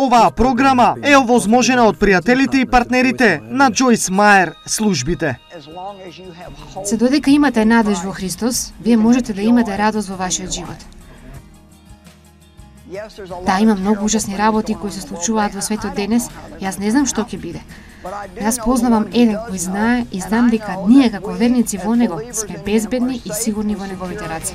Оваа програма е овозможена од пријателите и партнерите на Джойс Мајер службите. Се додека имате надеж во Христос, вие можете да имате радост во вашиот живот. Да, има многу ужасни работи кои се случуваат во светот денес, јас не знам што ќе биде. Јас познавам еден кој знае и знам дека ние како верници во него сме безбедни и сигурни во неговите раце.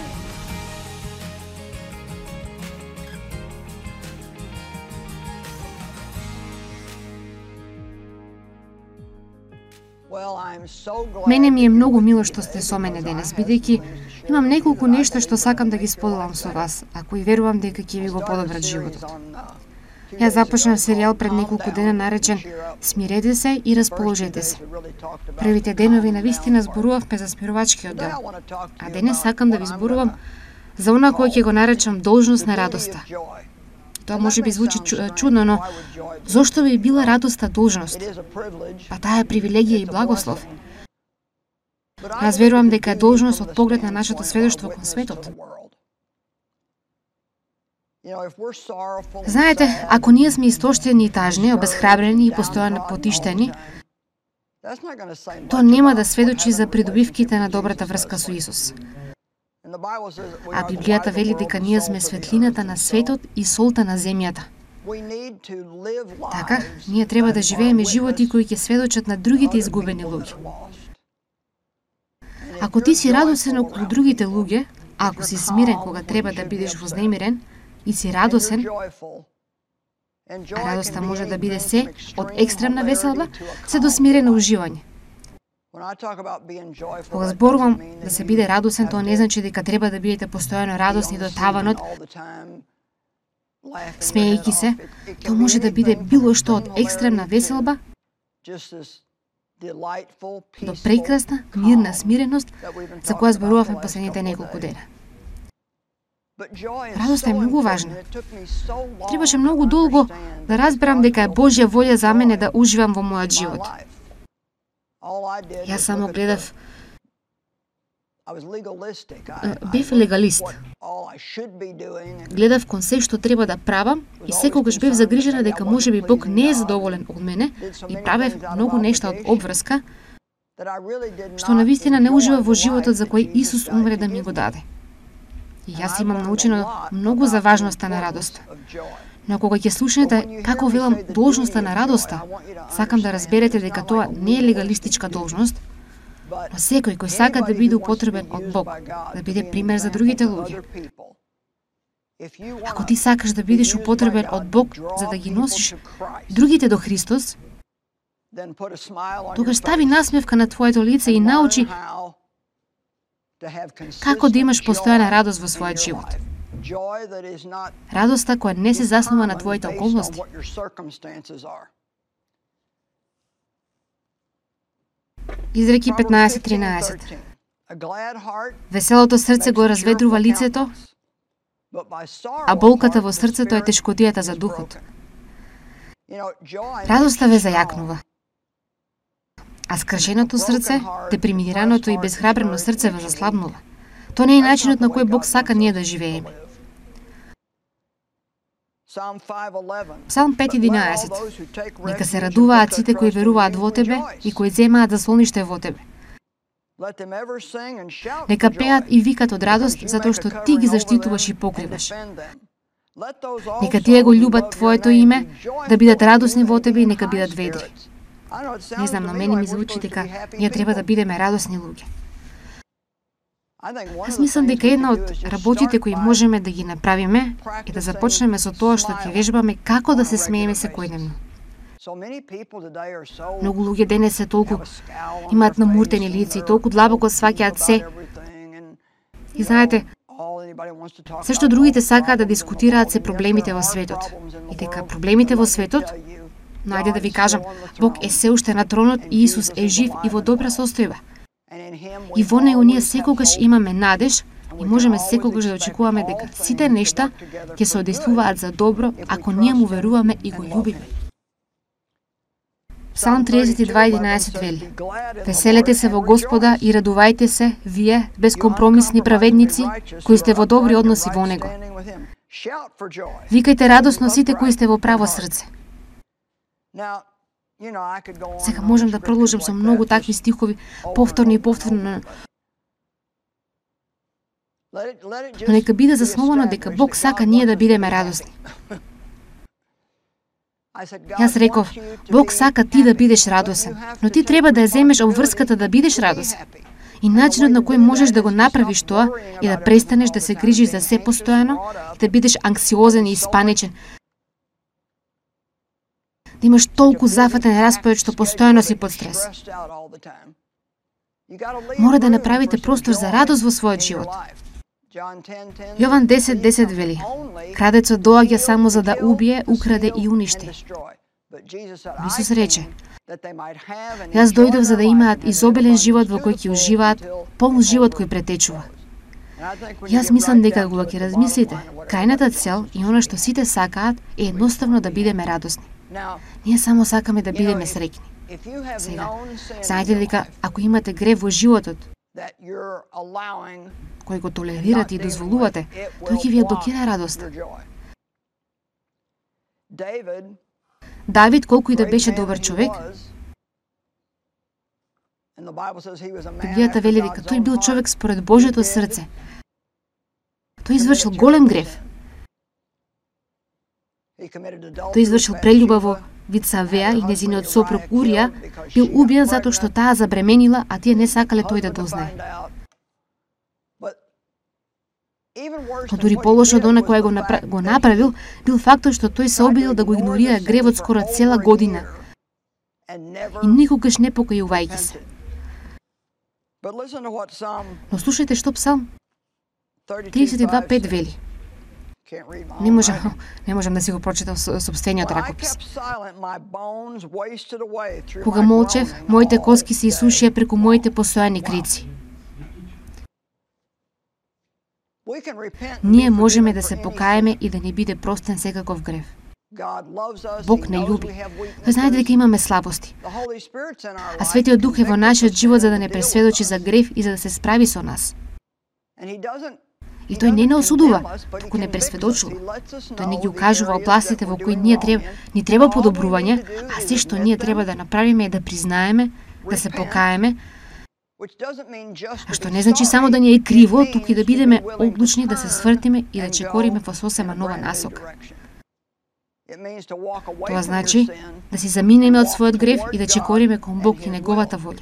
Мене ми е многу мило што сте со мене денес, бидејќи имам неколку нешта што сакам да ги споделам со вас, а кои верувам дека ќе ви го подобрат животот. Јас започнав серијал пред неколку дена наречен "Смирете се и расположете се". Првите денови на вистина зборувавме за смирувачкиот дел, а денес сакам да ви зборувам за она кој ќе го наречам должност на радоста. Тоа може би звучи чудно, но зошто би била радоста должност? Па таа е привилегија и благослов. Јас верувам дека е должност од поглед на нашето сведоштво кон светот. Знаете, ако ние сме истоштени и тажни, обезхрабрени и постојано потиштени, тоа нема да сведочи за придобивките на добрата врска со Исус. А Библијата вели дека ние сме светлината на светот и солта на земјата. Така, ние треба да живееме животи кои ќе сведочат на другите изгубени луѓе. Ако ти си радосен околу другите луѓе, а ако си смирен кога треба да бидеш вознемирен, и си радосен, а радоста може да биде се од екстремна веселба, се до смирено уживање. Кога зборувам да се биде радосен, тоа не значи дека треба да бидете постојано радосни до таванот, смеејќи се. Тоа може да биде било што од екстремна веселба до прекрасна, мирна смиреност за која зборувавме последните неколку дена. Радоста е многу важна. Требаше многу долго да разберам дека е Божја волја за мене да уживам во мојот живот. Јас само гледав... Бев легалист. Гледав кон се што треба да правам и секогаш бев загрижена дека можеби Бог не е задоволен од мене и правев многу нешта од обврска, што навистина не ужива во животот за кој Исус умре да ми го даде. И јас имам научено многу за важноста на радоста. Но кога ќе слушнете како велам должноста на радоста, сакам да разберете дека тоа не е легалистичка должност, но секој кој сака да биде употребен од Бог, да биде пример за другите луѓе. Ако ти сакаш да бидеш употребен од Бог за да ги носиш другите до Христос, тогаш стави насмевка на твоето лице и научи како да имаш постојана радост во својот живот. Радоста која не се заснова на твоите околности. Изреки 15:13. Веселото срце го разведрува лицето, а болката во срцето е тешкотијата за духот. Радоста ве зајакнува, а скршеното срце, депримираното и безхрабрено срце ве заслабнува. Тоа не е начинот на кој Бог сака ние да живееме. Псалм 5:11. Нека се радуваат сите кои веруваат во Тебе и кои земаат заслониште во Тебе. Нека пеат и викат од радост затоа што Ти ги заштитуваш и покриваш. Нека тие го љубат Твоето име, да бидат радосни во Тебе и нека бидат ведри. Не знам, но мене ми звучи дека ние треба да бидеме радосни луѓе. Јас мислам дека една од работите кои можеме да ги направиме е да започнеме со тоа што ќе вежбаме како да се смееме секојдневно. Многу луѓе денес се толку имаат намуртени лица и толку длабоко сваќаат се. И знаете, се што другите сакаат да дискутираат се проблемите во светот. И дека проблемите во светот, но ајде да ви кажам, Бог е се уште на тронот и Исус е жив и во добра состојба. И во него ние секогаш имаме надеж и можеме секогаш да очекуваме дека сите нешта ќе се одействуваат за добро ако ние му веруваме и го љубиме. Псалм 32:11 вели: Веселете се во Господа и радувајте се, вие, безкомпромисни праведници, кои сте во добри односи во Него. Викајте радосно сите кои сте во право срце. Сега можам да продолжам со многу такви стихови, повторно и повторно. Но нека биде засновано дека Бог сака ние да бидеме радосни. Јас реков, Бог сака ти да бидеш радосен, но ти треба да ја земеш обврската да бидеш радосен. И начинот на кој можеш да го направиш тоа е да престанеш да се грижиш за се постојано, да бидеш анксиозен и испаничен, да имаш толку зафатен распоред што постојано си под стрес. Мора да направите простор за радост во својот живот. Јован 10:10 вели: Крадецот доаѓа само за да убие, украде и уништи. Исус рече: Јас дојдов за да имаат изобилен живот во кој ќе уживаат, полн живот кој претечува. Јас мислам дека кога ќе размислите, крајната цел и она што сите сакаат е едноставно да бидеме радосни. Ние само сакаме да бидеме среќни. Сега, знаете дека ако имате грев во животот, кој го толерирате и дозволувате, тој ќе ви ја блокира радоста. Давид, колку и да беше добар човек, Библијата вели дека тој бил човек според Божјото срце. Тој извршил голем грев. Тој извршил прелюба во Вицавеа и незиниот сопруг Урија бил убиен затоа што таа забременила, а тие не сакале тој да дознае. Но дури полошо од она кој го направил, бил фактот што тој се обидел да го игнорира гревот скоро цела година и никогаш не покајувајќи се. Но слушајте што Псалм 32:5 вели. Не можам да си го прочитам собствениот ракопис. Кога молчев, моите коски се исушија преку моите постојани крици. Ние можеме да се покаеме и да ни биде простен секаков грев. Бог не љуби. Тој знае дека имаме слабости. А Светиот Дух е во нашиот живот за да не пресведочи за грев и за да се справи со нас. И тој не осудува, туку не пресведочува. Тој не ги укажува областите во кои ни треба подобрување, а се што ние треба да направиме е да признаеме, да се покаеме, а што не значи само да ни е криво, туку и да бидеме одлучни да се свртиме и да чекориме во сосема нова насока. Тоа значи да си заминеме од својот грев и да чекориме кон Бог и неговата волја.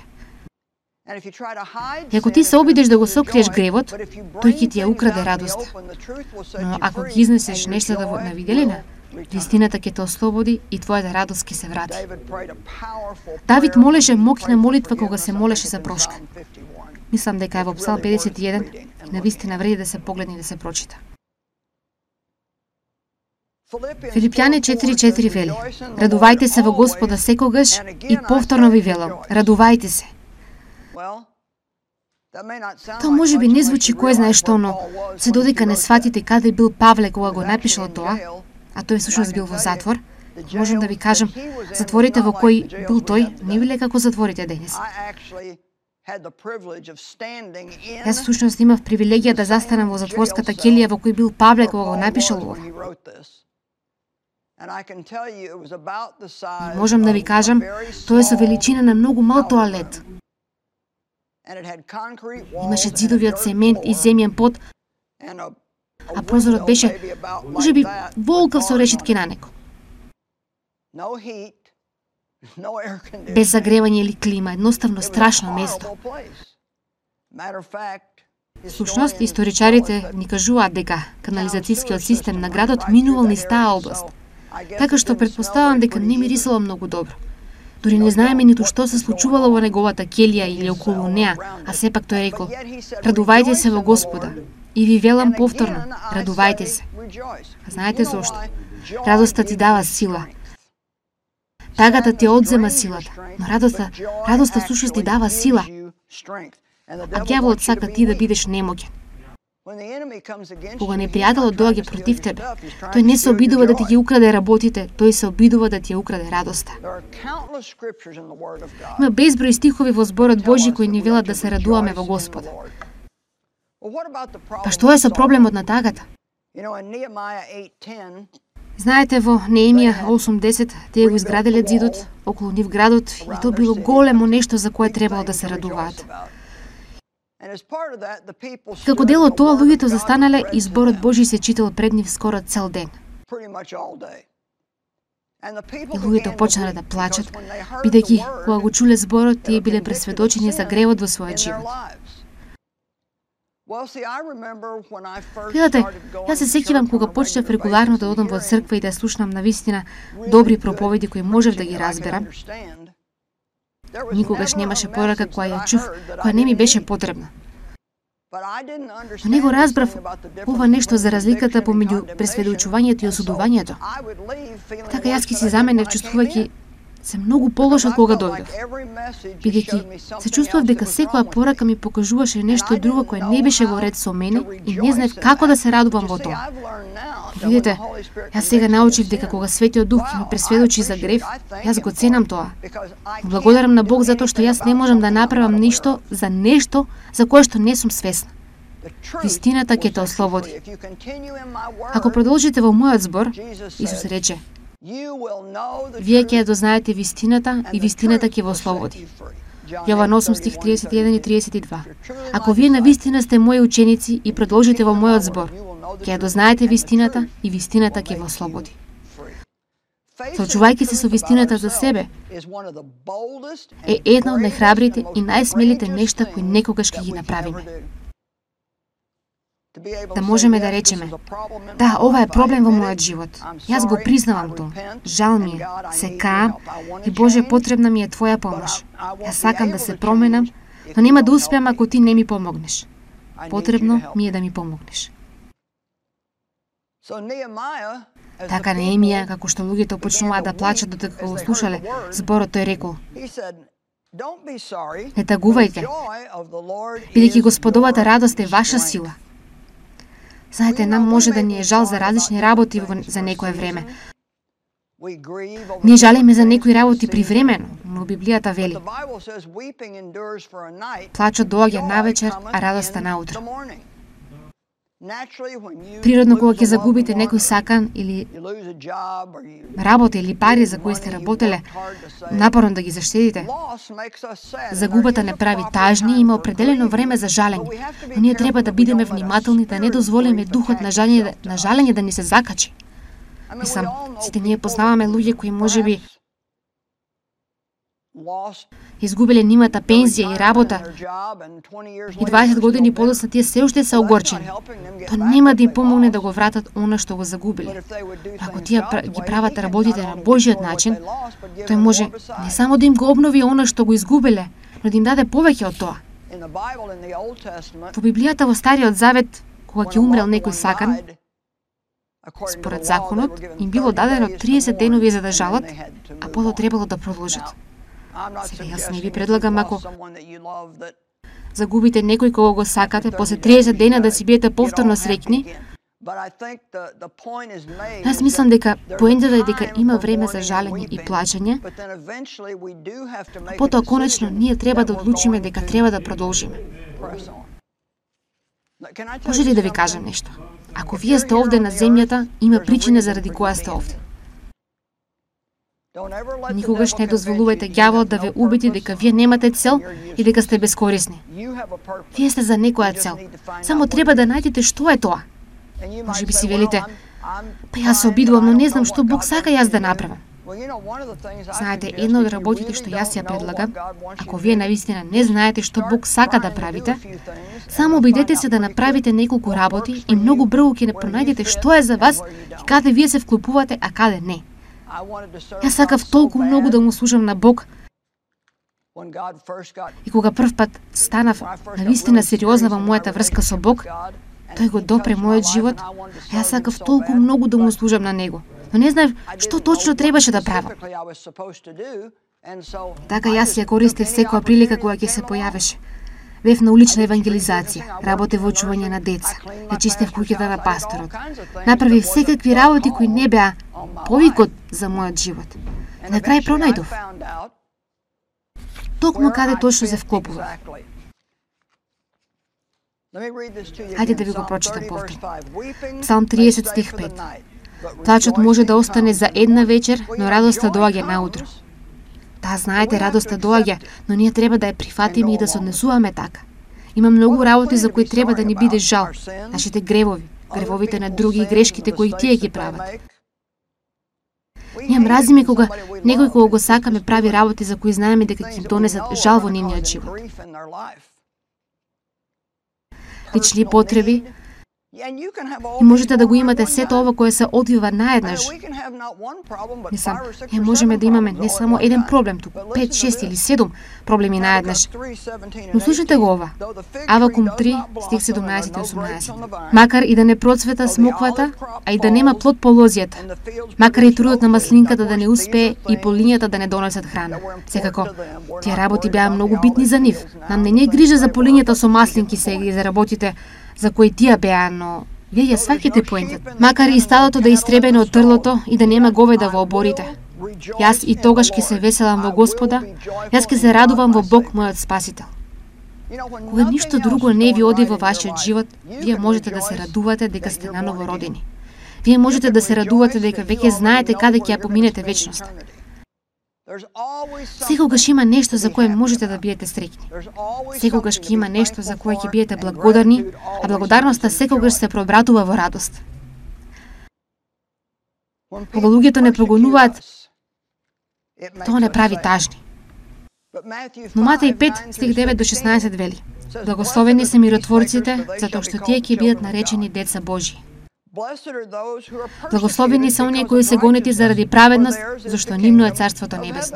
И ако ти се обидеш да го сокриеш гревот, тој ќе ти ја украде радоста. Но ако ги изнесеш нештата на виделина, вистината ќе те ослободи и твојата радост ќе се врати. Давид молеше моќна молитва кога се молеше за прошка. Мислам дека е во Псалм 51 и навистина вреди да се погледне и да се прочита. Филипјани 4:4 вели: Радувајте се во Господа секогаш и повторно ви велам, радувајте се. Тоа може би не звучи кој знае што, но се додека не сватите каде бил Павле кога го напишал тоа, а тој всушност бил во затвор, можам да ви кажам, затворите во кои бил тој не биле како затворите денес. Јас всушност имав привилегија да застанам во затворската келија во кој бил Павле кога го напишал ова. И можам да ви кажам, тоа е со величина на многу мал тоалет. Имаше ѕидови од цемент и земјен пот, а прозорот беше, можеби, волкав со решетки на него. Без загревање или клима, едноставно страшно место. Всушност, историчарите ни кажуваат дека канализацијскиот систем на градот минувал низ таа област, така што претпоставувам дека не мирисало многу добро. Дори не знаеме ниту што се случувало во неговата келија или околу неа, а сепак тој рекол: Радувајте се во Господа. И ви велам повторно, радувајте се. А знаете зошто? Радоста ти дава сила. Тагата ти одзема силата, но радоста всушност ти дава сила. А ѓаволот сака ти да бидеш немоќен. Кога непријателот доаѓа против тебе, тој не се обидува да ти ги украде работите, тој се обидува да ти ја украде радоста. Има безброј стихови во зборот Божји кои ни велат да се радуваме во Господа. Па што е со проблемот на тагата? Знаете, во Неемија 8:10 тие го изграделе зидот околу нив градот и тоа било големо нешто за кое требало да се радуваат. Како дел од тоа, луѓето застанале и зборот Божи се читал пред нив скоро цел ден. И луѓето почнале да плачат, бидејќи кога го чуле зборот, тие биле пресведочени за гревот во својот живот. Гледате, јас се сеќавам кога почнав регуларно да одам во црква и да слушнам навистина добри проповеди кои можев да ги разберам. Никогаш немаше порака која ја чув, која не ми беше потребна. Но не го разбрав ова нешто за разликата помеѓу пресведочувањето и осудувањето. Така јас ки си заменев чувствувајќи се многу полош од кога дојдов, бидејќи се чувствував дека секоја порака ми покажуваше нешто друго кое не беше во ред со мене и не знаев како да се радувам во тоа. Видите, јас сега научив дека кога Светиот Дух ме пресведочи за грев, јас го ценам тоа. Благодарам на Бог затоа што јас не можам да направам ништо за кое што не сум свесна. Вистината ќе те ослободи. Ако продолжите во мојот збор, Исус рече: вие ќе ја дознаете вистината и вистината ќе ве ослободи. Јован 8 стих 31 и 32. Ако вие навистина сте мои ученици и продолжите во мојот збор, ќе ја дознаете вистината и вистината ќе ве ослободи. Соочувајќи се со вистината за себе е една од најхрабрите и најсмелите нешта кои некогаш ќе ги направиме. Да можеме да речеме: да, ова е проблем во мојот живот. Јас го признавам тоа. Жал ми е, се каам и Боже, потребна ми е Твоја помош. Јас сакам да се променам, но нема да успеам ако Ти не ми помогнеш. Потребно ми е да ми помогнеш. Така Неемија, како што луѓето почнуваат да плачат додека го слушале зборот, тој рекол: не тагувајте, бидејќи Господовата радост е ваша сила. Знаете, нам може да ни е жал за различни работи за некое време. Ние жалиме за некои работи привремено, но Библијата вели: плачот доаѓа навечер, а радоста наутро. Природно, кога ќе загубите некој сакан или работа или пари за кои сте работеле, напорно да ги заштедите, загубата не прави тажни и има определено време за жалење. Но ние треба да бидеме внимателни да не дозволиме духот на жалење да ни се закачи. Мислам, сите ние познаваме луѓе кои можеби изгубиле нимата пензија и работа и 20 години подоцна тие се уште се огорчени. Тоа нема да им помогне да го вратат она што го загубиле. Ако тие ги прават работите на Божиот начин, тој може не само да им го обнови она што го изгубиле, но да им даде повеќе од тоа. Во Библијата во Стариот Завет, кога ќе умрел некој сакан, според законот им било дадено 30 денови за да жалат, а потоа требало да продолжат. Сега јас не ви предлагам ако загубите некој кого го сакате, после 30 дена да си биете повторно среќни. Јас мислам дека поентата е дека има време за жалење и плачење, а потоа конечно ние треба да одлучиме дека треба да продолжиме. Може ли да ви кажам нешто? Ако вие сте овде на земјата, има причина заради која сте овде. Никогаш не дозволувајте ѓаволот да ве убеди дека вие немате цел и дека сте бескорисни. Вие сте за некоја цел. Само треба да најдете што е тоа. Може би си велите: па јас се обидувам, но не знам што Бог сака јас да направам. Знаете, една од работите што јас ја предлагам, ако вие навистина не знаете што Бог сака да правите, само обидете се да направите неколку работи и многу брзо ќе не пронајдете што е за вас и каде вие се вклопувате, а каде не. Јас сакав толку многу да му служам на Бог. И кога прв пат станав навистина сериозна во мојата врска со Бог, тој го допре мојот живот, а јас сакав толку многу да му служам на Него. Но не знаев што точно требаше да правам. Така јас ја користев секоја прилика која ќе се појавеше. Бев на улична евангелизација, работев во чување на деца, ја чистев куќата на пасторот. Направив секакви работи кои не беа повикот за мојот живот. И на крај пронајдов токму каде точно се вклопував. Хајде да ви го прочитам повторно. Псалм 30 стих 5. Плачот може да остане за една вечер, но радоста доаѓа наутро. Да, знаете, радоста доаѓа, но ние треба да ја прифатиме и да се однесуваме така. Има многу работи за кои треба да ни биде жал. Нашите гревови, гревовите на други и грешките кои тие ги прават. Ние мразиме кога некој кога го сакаме прави работи за кои знаеме дека ќе донесат жал во нивниот живот. Лични потреби, и можете да го имате сето ова кое се одвива наеднаш. Мислам, ние можеме да имаме не само еден проблем, туку 5, 6 или 7 проблеми наеднаш. Но слушайте го ова. Авакум 3, стих 17 и 18. Макар и да не процвета смоквата, а и да нема плод по лозијата, макар и трудот на маслинката да не успее и полињата да не донесат храна. Секако, тие работи беа многу битни за нив. Нам не е грижа за полињата со маслинки сега и за работите за кои тие беа, но вие ја сваќате поентот. Макар и стадото да истребено од трлото и да нема говеда во оборите. Јас и тогаш ќе се веселам во Господа, јас ќе се радувам во Бог мојот Спасител. Кога ништо друго не ви оди во вашиот живот, вие можете да се радувате дека сте наново родени. Вие можете да се радувате дека веќе знаете каде ќе ја поминете вечноста. Секогаш има нешто за кое можете да бидете среќни. Секогаш ќе има нешто за кое ќе бидете благодарни, а благодарноста секогаш се пробратува во радост. Кога луѓето не прогонуваат, тоа не прави тажни. Но Матеј 5, стих 9 до 16 вели: Благословени се миротворците, затоа што тие ќе бидат наречени деца Божји. Благословени се оние кои се гонети заради праведност, зашто нивно е Царството Небесно.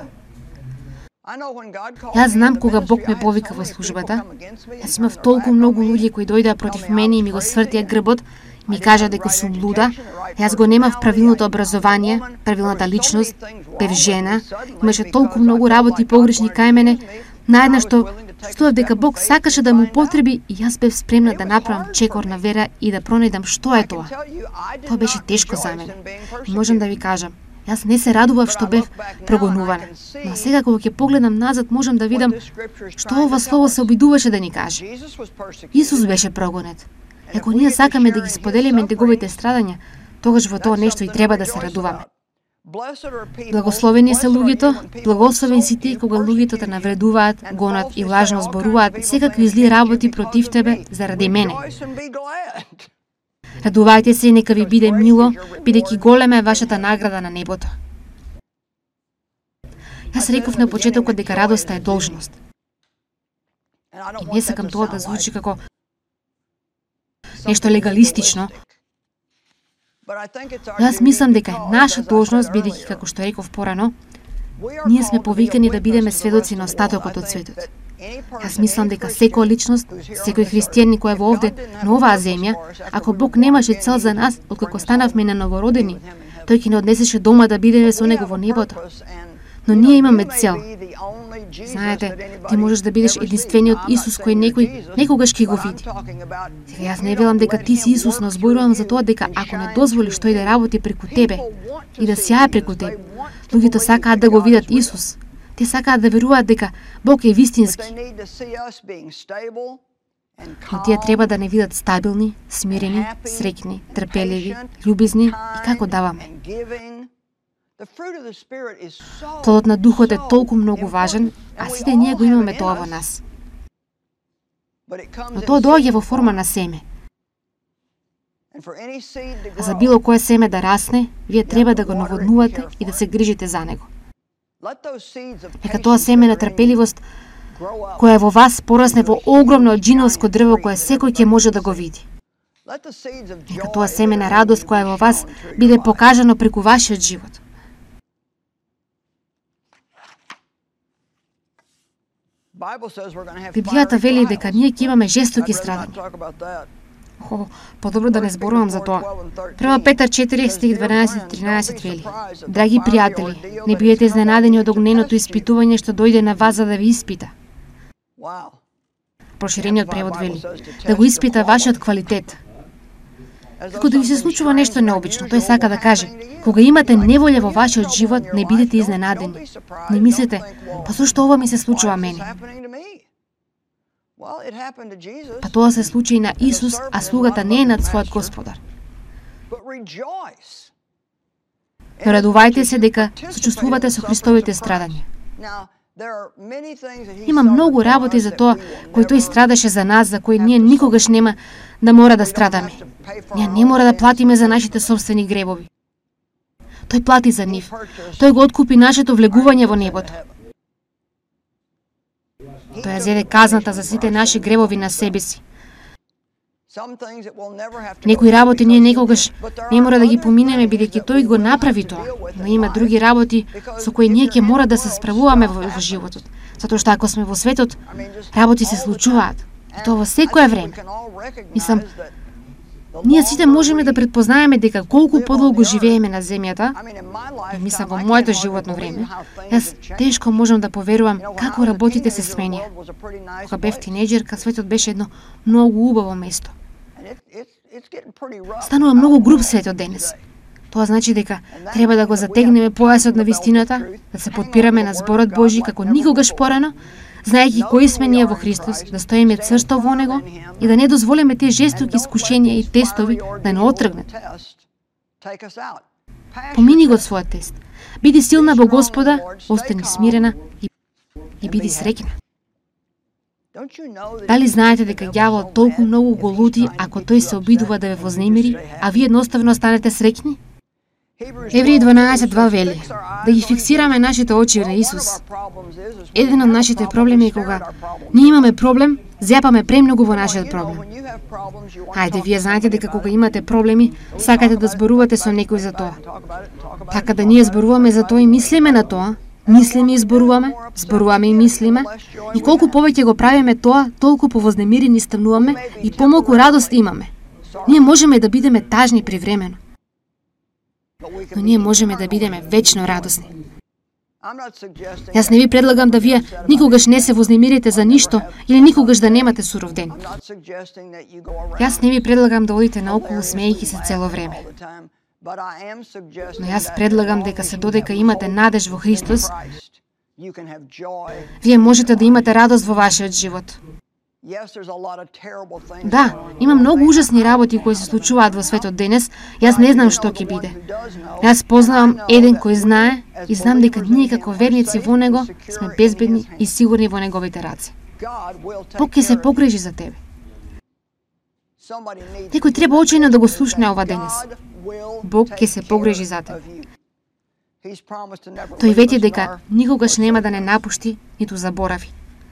Јас знам кога Бог ме повика во службата, јас имав толку многу луѓе кои дојдоа против мене и ми го свртија грбот, ми кажа дека сум луда, јас го немав правилното образование, правилната личност, бев жена, имаше толку многу работи погрешни кај мене, наеднаш што чувствував дека Бог сакаше да му употреби и јас бев спремна да направам чекор на вера и да пронајдам што е тоа. Тоа беше тешко за мене. И можам да ви кажам, јас не се радував што бев прогонувана, но сега кога ќе погледам назад можам да видам што ова слово се обидуваше да ни каже. Исус беше прогонет. Ако ние сакаме да ги споделиме неговите страдања, тогаш во тоа нешто и треба да се радуваме. Благословени се луѓето, благословени си ти кога луѓето те навредуваат, гонат и лажно зборуваат секакви зли работи против тебе заради мене. Радувајте се и нека ви биде мило, бидејќи голема е вашата награда на небото. Јас реков на почетокот дека радоста е должност. И не сакам тоа да звучи како нешто легалистично. Јас мислам дека е наша должност, бидејќи, како што реков порано, ние сме повикани да бидеме сведоци на остатокот од светот. Јас мислам дека секоја личност, секој христијанин кој е во овде, на оваа земја, ако Бог немаше цел за нас, откако станавме на новородени, тој ќе не однесеше дома да бидеме со него во небото. Но ние имаме цел. Знаете, ти можеш да бидеш единствениот Исус кој некогаш ќе го види. Сега јас не велам дека ти си Исус, но зборувам за тоа дека ако не дозволиш тој да работи преку тебе и да сјае преку тебе, луѓето сакаат да го видат Исус. Те сакаат да веруваат дека Бог е вистински. Но тие треба да не видат стабилни, смирени, среќни, трпеливи, љубезни и како даваме. Плодот на Духот е толку многу важен, а сите ние го имаме тоа во нас. Но тоа доаѓа во форма на семе. А за било кое семе да расне, вие треба да го наводнувате и да се грижите за него. Нека тоа семе на трпеливост која е во вас порасне во огромно джиновско дрво кое секој ќе може да го види. Нека тоа семе на радост која е во вас биде покажано преку вашиот живот. Библијата вели дека ние ќе имаме жестоки страдања. Подобро да не зборувам за тоа. Прва Петар 4, стих 12-13 вели: Драги пријатели, не бидете изненадени од огненото испитување што дојде на вас за да ви испита. Проширениот превод вели: да го испита вашиот квалитет. Како да ви се случува нешто необично, тој сака да каже: кога имате неволја во вашиот живот, не бидете изненадени. Не мислете: па зошто ова ми се случува мене? Па тоа се случи и на Исус, а слугата не е над својот господар. Но радувајте се дека сочувствувате со Христовите страдања. Има многу работи за тоа кои тој страдаше за нас, за кои ние никогаш нема да мора да страдаме. Ние не мора да платиме за нашите собствени гребови. Тој плати за нив. Тој го откупи нашето влегување во небото. Тој ја зеде казната за сите наши гребови на себе си. Некои работи ние некогаш не мора да ги поминеме, бидејќи тој го направи тоа, но има други работи со кои ние ќе мора да се справуваме во животот. Затоа што ако сме во светот, работи се случуваат. И тоа во секое време. Мислам, ние сите можеме да предпознаеме дека колку подолго живееме на земјата, и мислам во моето животно време, јас тешко можам да поверувам како работите се сменија. Кога бев тинејџерка, светот беше едно многу убаво место. Станува многу груб светот денес. Тоа значи дека треба да го затегнеме појасот на вистината, да се подпираме на зборот Божи како никогаш порано, знаејќи кои сме ние во Христос, да стоиме црсто во Него и да не дозволиме тие жестоки искушенија и тестови да не отргнат. Помини го од својот тест. Биди силна во Господа, остани смирена и биди среќна. Дали знаете дека ѓаволот толку многу го лути ако тој се обидува да ве вознемири, а вие едноставно станете среќни? Евреи 12:2 вели: да ги фиксираме нашите очи на Исус. Еден од нашите проблеми е кога ние имаме проблем, зјапаме премногу во нашиот проблем. Хајде, вие знаете дека кога имате проблеми, сакате да зборувате со некој за тоа. Така да ние зборуваме за тоа и мислиме на тоа, мислиме и зборуваме, зборуваме и мислиме, и колку повеќе го правиме тоа, толку повознемирени стануваме и помалку радост имаме. Ние можеме да бидеме тажни привремено, но ние можеме да бидеме вечно радосни. Јас не ви предлагам да вие никогаш не се вознемирите за ништо или никогаш да немате суров ден. Јас не ви предлагам да одите наоколу смејќи се цело време. Но јас предлагам дека се додека имате надеж во Христос, вие можете да имате радост во вашиот живот. Да, има многу ужасни работи кои се случуваат во светот денес. Јас не знам што ќе биде. Јас познавам еден кој знае и знам дека ние како верници во Него сме безбедни и сигурни во Неговите раце. Бог ќе се погрижи за тебе. Некој треба очино да го слушне ова денес. Бог ќе се погрижи за тебе. Тој вети дека никогаш нема да не напушти, ниту заборави.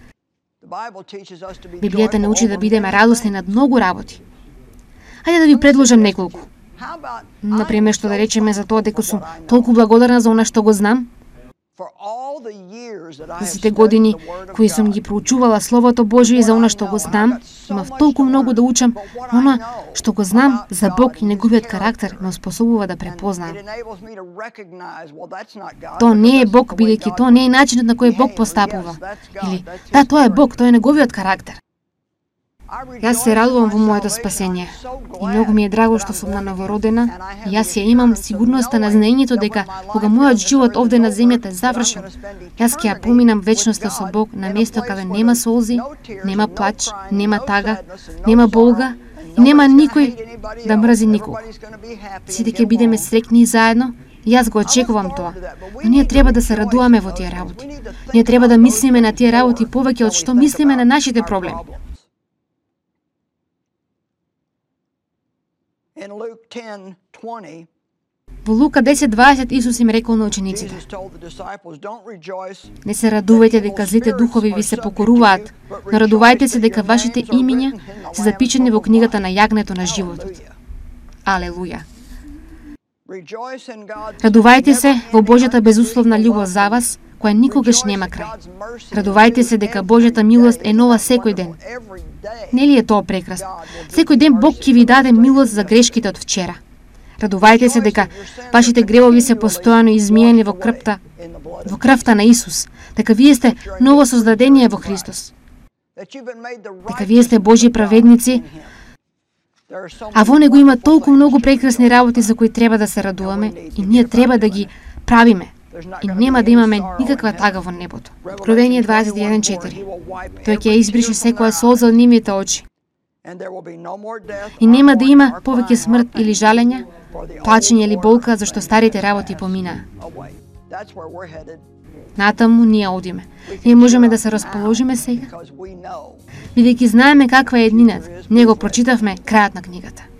Библијата не учи да бидеме радосни над многу работи. Хајде да ви предложам неколку. Например, што да речеме за тоа дека сум толку благодарна за она што го знам. За сите години кои сум ги проучувала Словото Божие и за она што го знам, имав толку многу да учам, она што го знам за Бог и неговиот карактер ме способува да препознам. Тоа не е Бог, бидејќи тоа не е начинот на кој Бог постапува. Или, да, тоа е Бог, тоа е неговиот карактер. Јас се радувам во моето спасение и многу ми е драго што сум новородена и јас ја имам сигурноста на знаењето дека кога мојот живот овде на земјата е завршен, јас ќе ја поминам вечноста со Бог на место каде нема солзи, нема плач, нема тага, нема болга и нема никој да мрзи никого. Сите ќе бидеме среќни заедно и јас го очекувам тоа. Но ние треба да се радуваме во тие работи. Ние треба да мислиме на тие работи повеќе од што мислиме на нашите проблеми. Во Лука 10:20 Исус им рекол на учениците: не се радувајте дека злите духови ви се покоруваат, но радувајте се дека вашите имиња се запишани во книгата на јагнето на животот. Алелуја! Радувајте се во Божјата безусловна љубов за вас, која никогаш нема крај. Радувајте се дека Божјата милост е нова секој ден. Нели е тоа прекрасно? Секој ден Бог ќе ви даде милост за грешките од вчера. Радувајте се дека вашите гревови се постојано измиени во крвта на Исус, дека вие сте ново создадение во Христос, дека вие сте Божји праведници, а во Него има толку многу прекрасни работи за кои треба да се радуваме и ние треба да ги правиме, и нема да имаме никаква тага во небото. Откровение 21:4. Тој ќе избрише секоја солза од нивните очи. И нема да има повеќе смрт или жалење, плачење или болка, зашто старите работи поминаа. Натаму ние одиме. Ние можеме да се расположиме сега, бидејќи знаеме каква е еднината. Ние го прочитавме крајот на книгата.